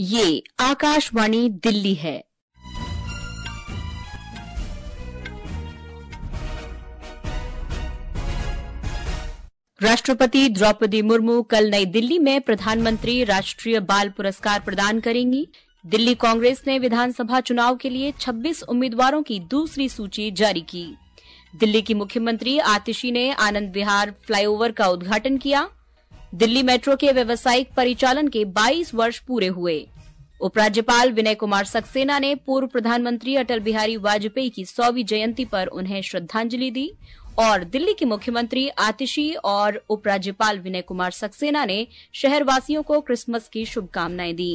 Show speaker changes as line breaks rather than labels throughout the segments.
ये आकाशवाणी दिल्ली है। राष्ट्रपति द्रौपदी मुर्मू कल नई दिल्ली में प्रधानमंत्री राष्ट्रीय बाल पुरस्कार प्रदान करेंगी। दिल्ली कांग्रेस ने विधानसभा चुनाव के लिए 26 उम्मीदवारों की दूसरी सूची जारी की। दिल्ली की मुख्यमंत्री आतिशी ने आनंद विहार फ्लाईओवर का उद्घाटन किया। दिल्ली मेट्रो के व्यावसायिक परिचालन के 22 वर्ष पूरे हुए। उपराज्यपाल विनय कुमार सक्सेना ने पूर्व प्रधानमंत्री अटल बिहारी वाजपेयी की 100वीं जयंती पर उन्हें श्रद्धांजलि दी और दिल्ली की मुख्यमंत्री आतिशी और उपराज्यपाल विनय कुमार सक्सेना ने शहरवासियों को क्रिसमस की शुभकामनाएं दी।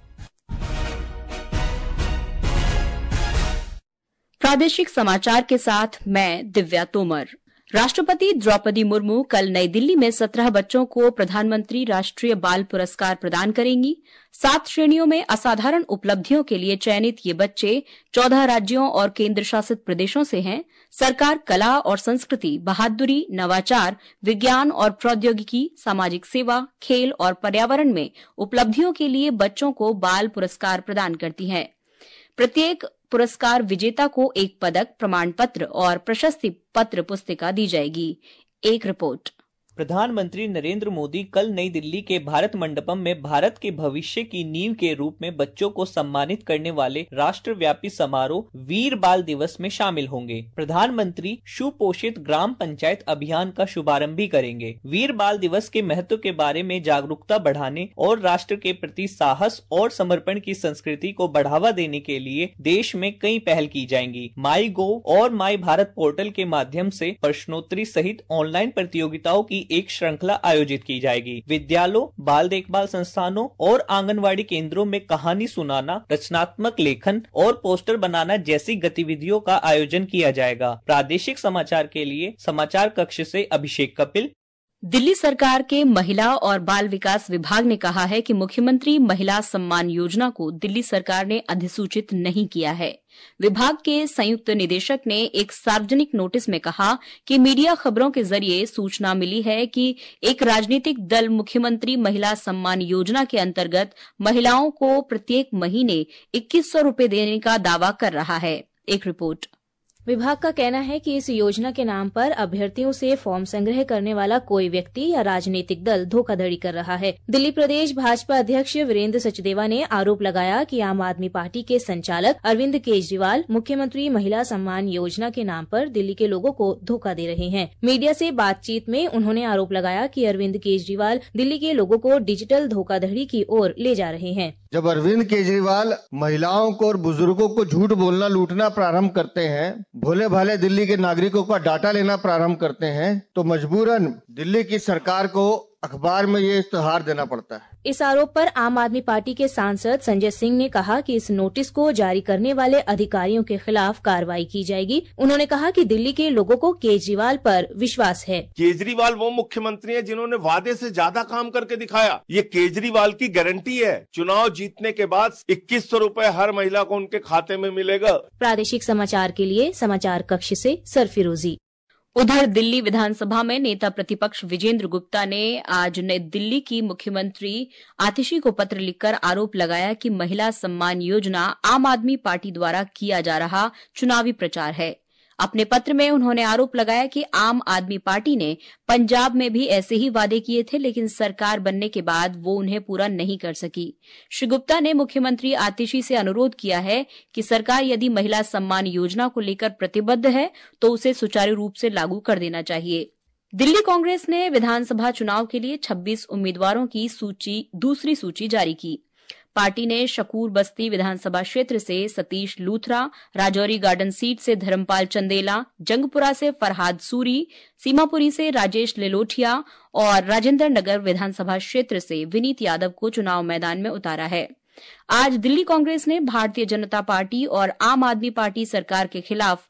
प्रादेशिक समाचार के साथ मैं दिव्या तोमर। राष्ट्रपति द्रौपदी मुर्मू कल नई दिल्ली में 17 बच्चों को प्रधानमंत्री राष्ट्रीय बाल पुरस्कार प्रदान करेंगी। 7 श्रेणियों में असाधारण उपलब्धियों के लिए चयनित ये बच्चे 14 राज्यों और केंद्र शासित प्रदेशों से हैं। सरकार कला और संस्कृति, बहादुरी, नवाचार, विज्ञान और प्रौद्योगिकी, सामाजिक सेवा, खेल और पर्यावरण में उपलब्धियों के लिए बच्चों को बाल पुरस्कार प्रदान करती है। प्रत्येक पुरस्कार विजेता को एक पदक, प्रमाण पत्र और प्रशस्ति पत्र पुस्तिका दी जाएगी। एक रिपोर्ट।
प्रधानमंत्री नरेंद्र मोदी कल नई दिल्ली के भारत मंडपम में भारत के भविष्य की नींव के रूप में बच्चों को सम्मानित करने वाले राष्ट्रव्यापी समारोह वीर बाल दिवस में शामिल होंगे। प्रधानमंत्री सुपोषित ग्राम पंचायत अभियान का शुभारंभ भी करेंगे। वीर बाल दिवस के महत्व के बारे में जागरूकता बढ़ाने और राष्ट्र के प्रति साहस और समर्पण की संस्कृति को बढ़ावा देने के लिए देश में कई पहल की जाएंगी। माई गोव और माई भारत पोर्टल के माध्यम से प्रश्नोत्तरी सहित ऑनलाइन प्रतियोगिताओं की एक श्रृंखला आयोजित की जाएगी। विद्यालयों, बाल देखभाल संस्थानों और आंगनवाड़ी केंद्रों में कहानी सुनाना, रचनात्मक लेखन और पोस्टर बनाना जैसी गतिविधियों का आयोजन किया जाएगा। प्रादेशिक समाचार के लिए समाचार कक्ष से अभिषेक कपिल।
दिल्ली सरकार के महिला और बाल विकास विभाग ने कहा है कि मुख्यमंत्री महिला सम्मान योजना को दिल्ली सरकार ने अधिसूचित नहीं किया है। विभाग के संयुक्त निदेशक ने एक सार्वजनिक नोटिस में कहा कि मीडिया खबरों के जरिए सूचना मिली है कि एक राजनीतिक दल मुख्यमंत्री महिला सम्मान योजना के अंतर्गत महिलाओं को प्रत्येक महीने 2100 रुपए देने का दावा कर रहा है। एक रिपोर्ट।
विभाग का कहना है कि इस योजना के नाम पर अभ्यर्थियों से फॉर्म संग्रह करने वाला कोई व्यक्ति या राजनीतिक दल धोखाधड़ी कर रहा है। दिल्ली प्रदेश भाजपा अध्यक्ष वीरेंद्र सचदेवा ने आरोप लगाया कि आम आदमी पार्टी के संचालक अरविंद केजरीवाल मुख्यमंत्री महिला सम्मान योजना के नाम पर दिल्ली के लोगों को धोखा दे रहे हैं। मीडिया से बातचीत में उन्होंने आरोप लगाया कि अरविंद केजरीवाल दिल्ली के लोगों को डिजिटल धोखाधड़ी की ओर ले जा रहे हैं।
जब अरविंद केजरीवाल महिलाओं को और बुजुर्गों को झूठ बोलना, लूटना प्रारंभ करते हैं, भोले भाले दिल्ली के नागरिकों का डाटा लेना प्रारंभ करते हैं, तो मजबूरन दिल्ली की सरकार को अखबार में ये इश्तेहार देना पड़ता है।
इस आरोप पर आम आदमी पार्टी के सांसद संजय सिंह ने कहा कि इस नोटिस को जारी करने वाले अधिकारियों के खिलाफ कार्रवाई की जाएगी। उन्होंने कहा कि दिल्ली के लोगों को केजरीवाल पर विश्वास है।
केजरीवाल वो मुख्यमंत्री है जिन्होंने वादे से ज्यादा काम करके दिखाया। ये केजरीवाल की गारंटी है। चुनाव जीतने के बाद 2100 रुपए हर महिला को उनके खाते में मिलेगा।
प्रादेशिक समाचार के लिए समाचार कक्ष से सरफिरोजी।
उधर दिल्ली विधानसभा में नेता प्रतिपक्ष विजेंद्र गुप्ता ने आज नई दिल्ली की मुख्यमंत्री आतिशी को पत्र लिखकर आरोप लगाया कि महिला सम्मान योजना आम आदमी पार्टी द्वारा किया जा रहा चुनावी प्रचार है। अपने पत्र में उन्होंने आरोप लगाया कि आम आदमी पार्टी ने पंजाब में भी ऐसे ही वादे किए थे, लेकिन सरकार बनने के बाद वो उन्हें पूरा नहीं कर सकी। श्री गुप्ता ने मुख्यमंत्री आतिशी से अनुरोध किया है कि सरकार यदि महिला सम्मान योजना को लेकर प्रतिबद्ध है तो उसे सुचारू रूप से लागू कर देना चाहिए। दिल्ली कांग्रेस ने विधानसभा चुनाव के लिए 26 उम्मीदवारों की दूसरी सूची जारी की। पार्टी ने शकूर बस्ती विधानसभा क्षेत्र से सतीश लूथरा, राजौरी गार्डन सीट से धर्मपाल चंदेला, जंगपुरा से फरहाद सूरी, सीमापुरी से राजेश लिलोठिया और राजेंद्र नगर विधानसभा क्षेत्र से विनीत यादव को चुनाव मैदान में उतारा है। आज दिल्ली कांग्रेस ने भारतीय जनता पार्टी और आम आदमी पार्टी सरकार के खिलाफ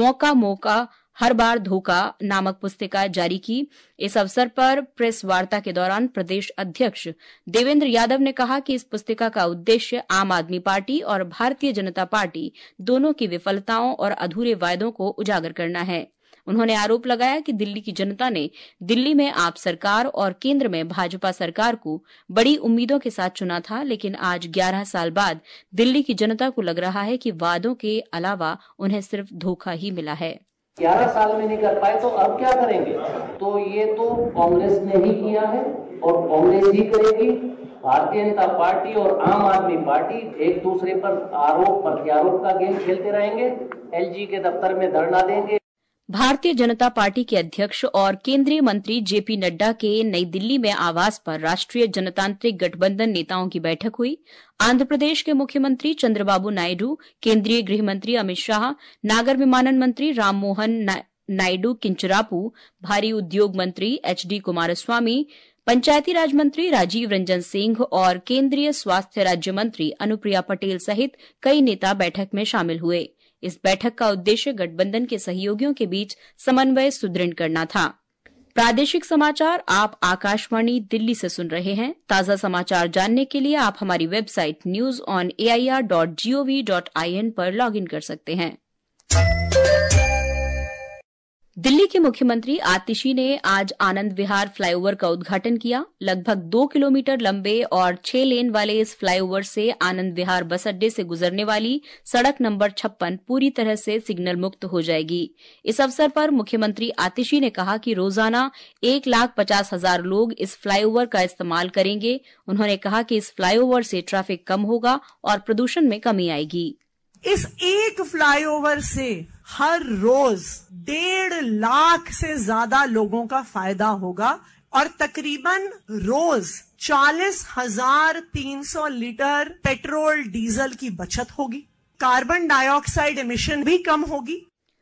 मौका हर बार धोखा नामक पुस्तिका जारी की। इस अवसर पर प्रेस वार्ता के दौरान प्रदेश अध्यक्ष देवेंद्र यादव ने कहा कि इस पुस्तिका का उद्देश्य आम आदमी पार्टी और भारतीय जनता पार्टी दोनों की विफलताओं और अधूरे वायदों को उजागर करना है। उन्होंने आरोप लगाया कि दिल्ली की जनता ने दिल्ली में आप सरकार और केंद्र में भाजपा सरकार को बड़ी उम्मीदों के साथ चुना था, लेकिन आज 11 साल बाद दिल्ली की जनता को लग रहा है कि वादों के अलावा उन्हें सिर्फ धोखा ही मिला है।
11 साल में नहीं कर पाए तो अब क्या करेंगे? तो ये तो कांग्रेस ने ही किया है और कांग्रेस ही करेगी। भारतीय जनता पार्टी और आम आदमी पार्टी एक दूसरे पर आरोप प्रत्यारोप का गेम खेलते रहेंगे। एलजी के दफ्तर में धरना देंगे।
भारतीय जनता पार्टी के अध्यक्ष और केंद्रीय मंत्री जेपी नड्डा के नई दिल्ली में आवास पर राष्ट्रीय जनतांत्रिक गठबंधन नेताओं की बैठक हुई। आंध्र प्रदेश के मुख्यमंत्री चंद्रबाबू नायडू, केंद्रीय गृह मंत्री अमित शाह, नागर विमानन मंत्री राममोहन नायडू किंचरापू, भारी उद्योग मंत्री एचडी कुमारस्वामी, पंचायती राज मंत्री राजीव रंजन सिंह और केंद्रीय स्वास्थ्य राज्य मंत्री अनुप्रिया पटेल सहित कई नेता बैठक में शामिल हुए। इस बैठक का उद्देश्य गठबंधन के सहयोगियों के बीच समन्वय सुदृढ़ करना था। प्रादेशिक समाचार आप आकाशवाणी दिल्ली से सुन रहे हैं। ताजा समाचार जानने के लिए आप हमारी वेबसाइट newsonair.gov.in पर लॉगिन कर सकते हैं। दिल्ली के मुख्यमंत्री आतिशी ने आज आनंद विहार फ्लाईओवर का उद्घाटन किया। लगभग 2 किलोमीटर लंबे और 6 लेन वाले इस फ्लाईओवर से आनंद विहार बस अड्डे से गुजरने वाली सड़क नंबर 56 पूरी तरह से सिग्नल मुक्त हो जाएगी। इस अवसर पर मुख्यमंत्री आतिशी ने कहा कि रोजाना 1,50,000 लोग इस फ्लाईओवर का इस्तेमाल करेंगे। उन्होंने कहा कि इस फ्लाईओवर से ट्रैफिक कम होगा और प्रदूषण में कमी आएगी।
इस एक फ्लाईओवर से हर रोज 1.5 लाख से ज्यादा लोगों का फायदा होगा और तकरीबन रोज 40,300 लीटर पेट्रोल डीजल की बचत होगी। कार्बन डाइऑक्साइड एमिशन भी कम होगी।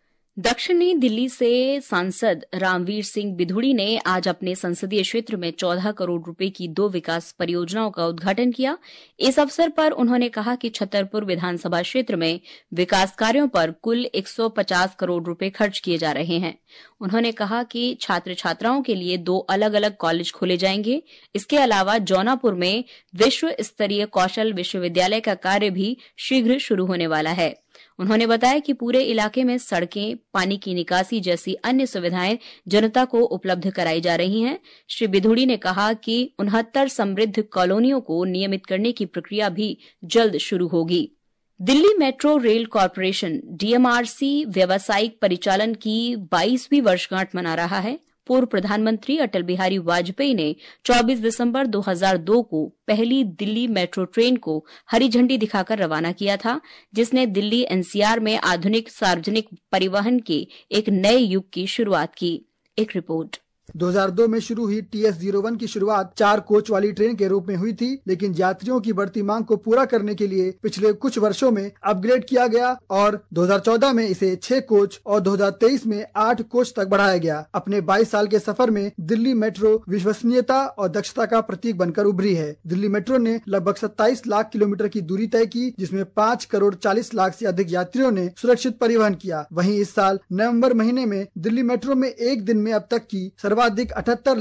दक्षिणी दिल्ली से सांसद रामवीर सिंह बिधूड़ी ने आज अपने संसदीय क्षेत्र में 14 करोड़ रुपए की 2 विकास परियोजनाओं का उद्घाटन किया। इस अवसर पर उन्होंने कहा कि छतरपुर विधानसभा क्षेत्र में विकास कार्यों पर कुल 150 करोड़ रुपए खर्च किए जा रहे हैं। उन्होंने कहा कि छात्र छात्राओं के लिए 2 अलग अलग कॉलेज खोले जाएंगे। इसके अलावा जौनापुर में विश्व स्तरीय कौशल विश्वविद्यालय का कार्य भी शीघ्र शुरू होने वाला है। उन्होंने बताया कि पूरे इलाके में सड़कें, पानी की निकासी जैसी अन्य सुविधाएं जनता को उपलब्ध कराई जा रही हैं। श्री बिधूड़ी ने कहा कि 69 समृद्ध कॉलोनियों को नियमित करने की प्रक्रिया भी जल्द शुरू होगी। Delhi metro rail corporation DMRC व्यावसायिक परिचालन की 22वीं वर्षगांठ मना रहा है। पूर्व प्रधानमंत्री अटल बिहारी वाजपेयी ने 24 दिसंबर 2002 को पहली दिल्ली मेट्रो ट्रेन को हरी झंडी दिखाकर रवाना किया था, जिसने दिल्ली एनसीआर में आधुनिक सार्वजनिक परिवहन के एक नए युग की शुरुआत की। एक रिपोर्ट।
2002 में शुरू हुई TS01 की शुरुआत 4 कोच वाली ट्रेन के रूप में हुई थी, लेकिन यात्रियों की बढ़ती मांग को पूरा करने के लिए पिछले कुछ वर्षों में अपग्रेड किया गया और 2014 में इसे 6 कोच और 2023 में 8 कोच तक बढ़ाया गया। अपने 22 साल के सफर में दिल्ली मेट्रो विश्वसनीयता और दक्षता का प्रतीक बनकर उभरी है। दिल्ली मेट्रो ने लगभग 27 लाख किलोमीटर की दूरी तय की, जिसमें 5 करोड़ 40 लाख से अधिक यात्रियों ने सुरक्षित परिवहन किया। वहीं इस साल नवंबर महीने में दिल्ली मेट्रो में एक दिन में अब तक की सर्वाधिक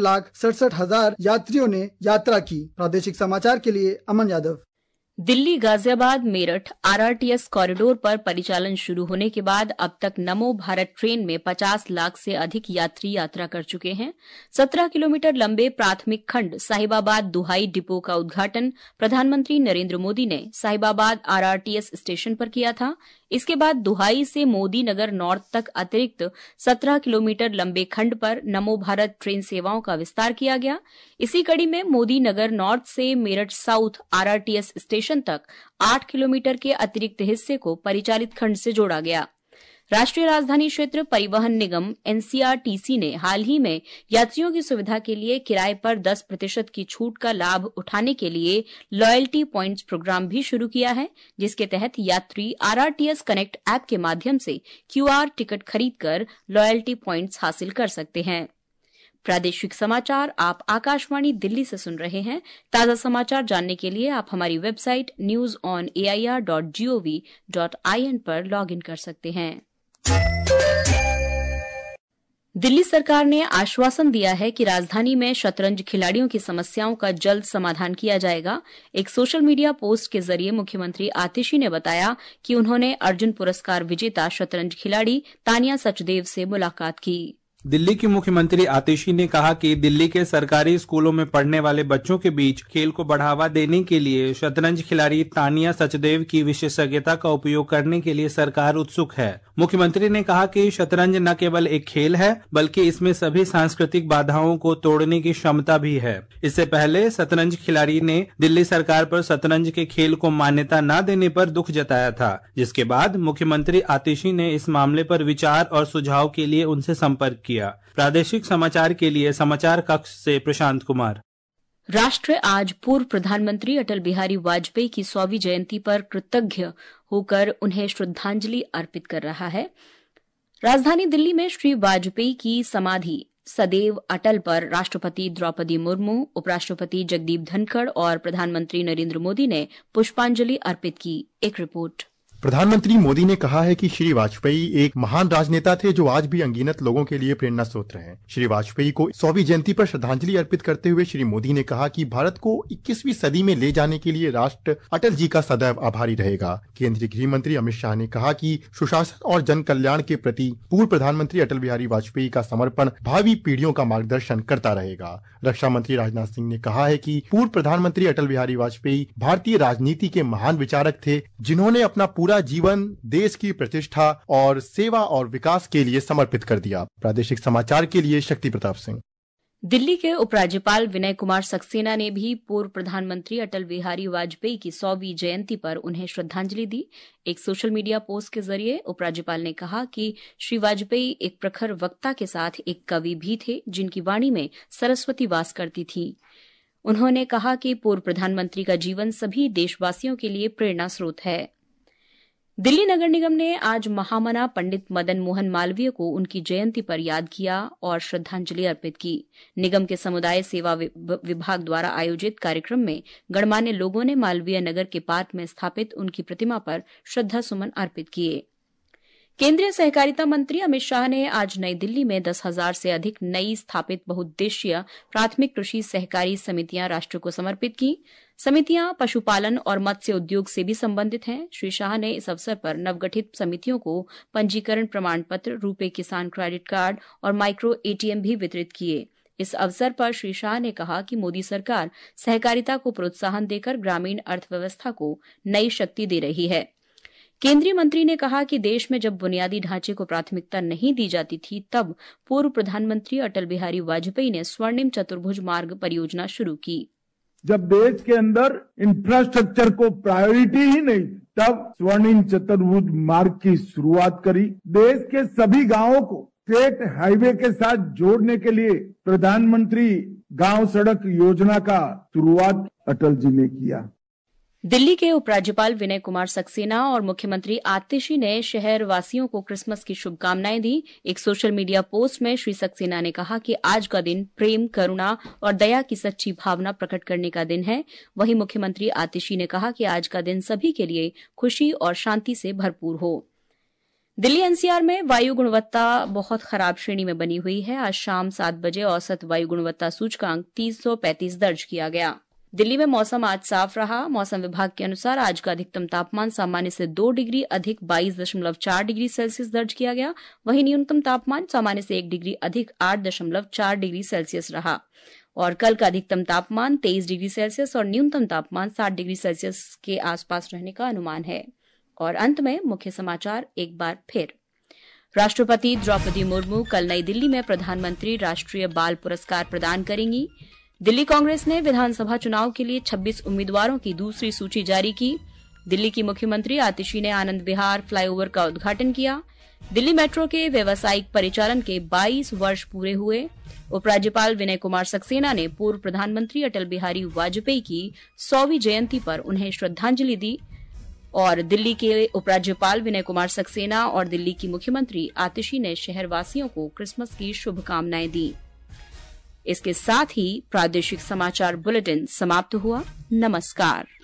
78,67,000 यात्रियों ने यात्रा की। प्रादेशिक समाचार के लिए अमन यादव।
दिल्ली गाजियाबाद मेरठ आरआरटीएस कॉरिडोर पर परिचालन शुरू होने के बाद अब तक नमो भारत ट्रेन में 50 लाख से अधिक यात्री यात्रा कर चुके हैं। 17 किलोमीटर लंबे प्राथमिक खंड साहिबाबाद दुहाई डिपो का उद्घाटन प्रधानमंत्री नरेंद्र मोदी ने साहिबाबाद आरआरटीएस स्टेशन पर किया था। इसके बाद दुहाई से मोदी नगर नॉर्थ तक अतिरिक्त 17 किलोमीटर लंबे खंड पर नमो भारत ट्रेन सेवाओं का विस्तार किया गया। इसी कड़ी में मोदी नगर नॉर्थ से मेरठ साउथ आरआरटीएस स्टेशन तक 8 किलोमीटर के अतिरिक्त हिस्से को परिचालित खंड से जोड़ा गया। राष्ट्रीय राजधानी क्षेत्र परिवहन निगम एनसीआरटीसी ने हाल ही में यात्रियों की सुविधा के लिए किराए पर 10% की छूट का लाभ उठाने के लिए लॉयल्टी पॉइंट्स प्रोग्राम भी शुरू किया है, जिसके तहत यात्री आरआरटीएस कनेक्ट ऐप के माध्यम से क्यूआर टिकट खरीदकर लॉयल्टी पॉइंट्स हासिल कर सकते हैं। प्रादेशिक समाचार आप आकाशवाणी दिल्ली से सुन रहे हैं। ताजा समाचार जानने के लिए आप हमारी वेबसाइट newsonair.gov.in पर लॉगिन कर सकते हैं। दिल्ली सरकार ने आश्वासन दिया है कि राजधानी में शतरंज खिलाड़ियों की समस्याओं का जल्द समाधान किया जाएगा। एक सोशल मीडिया पोस्ट के जरिए मुख्यमंत्री आतिशी ने बताया कि उन्होंने अर्जुन पुरस्कार विजेता शतरंज खिलाड़ी तानिया सचदेव से मुलाकात की।
दिल्ली की मुख्यमंत्री आतिशी ने कहा कि दिल्ली के सरकारी स्कूलों में पढ़ने वाले बच्चों के बीच खेल को बढ़ावा देने के लिए शतरंज खिलाड़ी तानिया सचदेव की विशेषज्ञता का उपयोग करने के लिए सरकार उत्सुक है। मुख्यमंत्री ने कहा कि शतरंज न केवल एक खेल है बल्कि इसमें सभी सांस्कृतिक बाधाओं को तोड़ने की क्षमता भी है। इससे पहले शतरंज खिलाड़ी ने दिल्ली सरकार पर शतरंज के खेल को मान्यता न देने पर दुख जताया था, जिसके बाद मुख्यमंत्री आतिशी ने इस मामले पर विचार और सुझाव के लिए उनसे संपर्क किया। प्रादेशिक समाचार के लिए समाचार कक्ष से प्रशांत कुमार।
राष्ट्र आज पूर्व प्रधानमंत्री अटल बिहारी वाजपेयी की 100वीं जयंती पर कृतज्ञ होकर उन्हें श्रद्धांजलि अर्पित कर रहा है। राजधानी दिल्ली में श्री वाजपेयी की समाधि सदैव अटल पर राष्ट्रपति द्रौपदी मुर्मू, उपराष्ट्रपति जगदीप धनखड़ और प्रधानमंत्री नरेंद्र मोदी ने पुष्पांजलि अर्पित की। एक रिपोर्ट।
प्रधानमंत्री मोदी ने कहा है कि श्री वाजपेयी एक महान राजनेता थे जो आज भी अनगिनत लोगों के लिए प्रेरणा स्रोत हैं। श्री वाजपेयी को 100वीं जयंती पर श्रद्धांजलि अर्पित करते हुए श्री मोदी ने कहा कि भारत को 21वीं सदी में ले जाने के लिए राष्ट्र अटल जी का सदैव आभारी रहेगा। केंद्रीय गृह मंत्री अमित शाह ने कहा कि सुशासन और जन कल्याण के प्रति पूर्व प्रधानमंत्री अटल बिहारी वाजपेयी का समर्पण भावी पीढ़ियों का मार्गदर्शन करता रहेगा। रक्षा मंत्री राजनाथ सिंह ने कहा है कि पूर्व प्रधानमंत्री अटल बिहारी वाजपेयी भारतीय राजनीति के महान विचारक थे, जिन्होंने अपना पूरा जीवन देश की प्रतिष्ठा और सेवा और विकास के लिए समर्पित कर दिया। प्रादेशिक समाचार के लिए शक्ति प्रताप सिंह।
दिल्ली के उपराज्यपाल विनय कुमार सक्सेना ने भी पूर्व प्रधानमंत्री अटल बिहारी वाजपेयी की 100वीं जयंती पर उन्हें श्रद्धांजलि दी। एक सोशल मीडिया पोस्ट के जरिए उपराज्यपाल ने कहा कि श्री वाजपेयी एक प्रखर वक्ता के साथ एक कवि भी थे, जिनकी वाणी में सरस्वती वास करती थी। उन्होंने कहा कि पूर्व प्रधानमंत्री का जीवन सभी देशवासियों के लिए प्रेरणा स्रोत है। दिल्ली नगर निगम ने आज महामना पंडित मदन मोहन मालवीय को उनकी जयंती पर याद किया और श्रद्धांजलि अर्पित की। निगम के समुदाय सेवा विभाग द्वारा आयोजित कार्यक्रम में गणमान्य लोगों ने मालवीय नगर के पार्क में स्थापित उनकी प्रतिमा पर श्रद्धा सुमन अर्पित किए। केंद्रीय सहकारिता मंत्री अमित शाह ने आज नई दिल्ली में 10,000 से अधिक नई स्थापित बहुउद्देशीय प्राथमिक कृषि सहकारी समितियां राष्ट्र को समर्पित की। समितियां पशुपालन और मत्स्य उद्योग से भी संबंधित हैं। श्री शाह ने इस अवसर पर नवगठित समितियों को पंजीकरण प्रमाण पत्र, रुपे किसान क्रेडिट कार्ड और माइक्रो एटीएम भी वितरित किए। इस अवसर पर श्री शाह ने कहा कि मोदी सरकार सहकारिता को प्रोत्साहन देकर ग्रामीण अर्थव्यवस्था को नई शक्ति दे रही है। केंद्रीय मंत्री ने कहा कि देश में जब बुनियादी ढांचे को प्राथमिकता नहीं दी जाती थी, तब पूर्व प्रधानमंत्री अटल बिहारी वाजपेयी ने स्वर्णिम चतुर्भुज मार्ग परियोजना शुरू की।
जब देश के अंदर इंफ्रास्ट्रक्चर को प्रायोरिटी ही नहीं, तब स्वर्णिम चतुर्भुज मार्ग की शुरुआत करी। देश के सभी गांवों को स्टेट हाईवे के साथ जोड़ने के लिए प्रधानमंत्री गांव सड़क योजना का शुरुआत अटल जी ने किया।
दिल्ली के उपराज्यपाल विनय कुमार सक्सेना और मुख्यमंत्री आतिशी ने शहर वासियों को क्रिसमस की शुभकामनाएं दी। एक सोशल मीडिया पोस्ट में श्री सक्सेना ने कहा कि आज का दिन प्रेम, करुणा और दया की सच्ची भावना प्रकट करने का दिन है। वहीं मुख्यमंत्री आतिशी ने कहा कि आज का दिन सभी के लिए खुशी और शांति से भरपूर हो। दिल्ली एनसीआर में वायु गुणवत्ता बहुत खराब श्रेणी में बनी हुई है। आज शाम 7 बजे औसत वायु गुणवत्ता सूचकांक 335 दर्ज किया गया। दिल्ली में मौसम आज साफ रहा। मौसम विभाग के अनुसार आज का अधिकतम तापमान सामान्य से 2 डिग्री अधिक 22.4 डिग्री सेल्सियस दर्ज किया गया। वहीं न्यूनतम तापमान सामान्य से 1 डिग्री अधिक 8.4 डिग्री सेल्सियस रहा। और कल का अधिकतम तापमान 23 डिग्री सेल्सियस और न्यूनतम तापमान 7 डिग्री सेल्सियस के आसपास रहने का अनुमान है। और अंत में मुख्य समाचार एक बार फिर। राष्ट्रपति द्रौपदी मुर्मू कल नई दिल्ली में प्रधानमंत्री राष्ट्रीय बाल पुरस्कार प्रदान करेंगी। दिल्ली कांग्रेस ने विधानसभा चुनाव के लिए 26 उम्मीदवारों की दूसरी सूची जारी की। दिल्ली की मुख्यमंत्री आतिशी ने आनंद विहार फ्लाईओवर का उद्घाटन किया। दिल्ली मेट्रो के व्यावसायिक परिचालन के 22 वर्ष पूरे हुए। उपराज्यपाल विनय कुमार सक्सेना ने पूर्व प्रधानमंत्री अटल बिहारी वाजपेयी की 100वीं जयंती पर उन्हें श्रद्धांजलि दी। और दिल्ली के उपराज्यपाल विनय कुमार सक्सेना और दिल्ली की मुख्यमंत्री आतिशी ने शहरवासियों को क्रिसमस की शुभकामनाएं दी। इसके साथ ही प्रादेशिक समाचार बुलेटिन समाप्त हुआ। नमस्कार।